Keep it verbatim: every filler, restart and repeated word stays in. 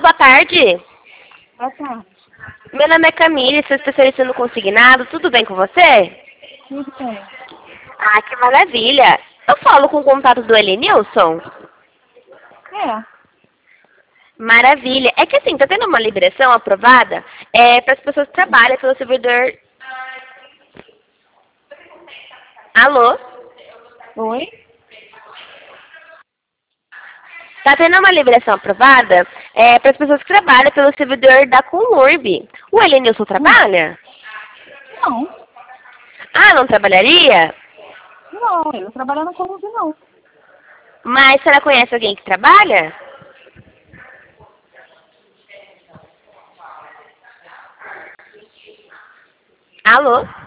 boa tarde. Boa tarde. Meu nome é Camille, sou especialista no consignado. Tudo bem com você? Tudo bem. Ah, que maravilha. Eu falo com o contato do Elenilson? É. Maravilha. É que assim, tá tendo uma liberação aprovada é, para as pessoas que trabalham pelo servidor... Alô? Oi? Tá tendo uma liberação aprovada é, para as pessoas que trabalham pelo servidor da Comurb. O Elenilson trabalha? Não. Ah, não trabalharia? Não, eu não trabalho na Colômbia, não. Mas a senhora conhece alguém que trabalha? Alô?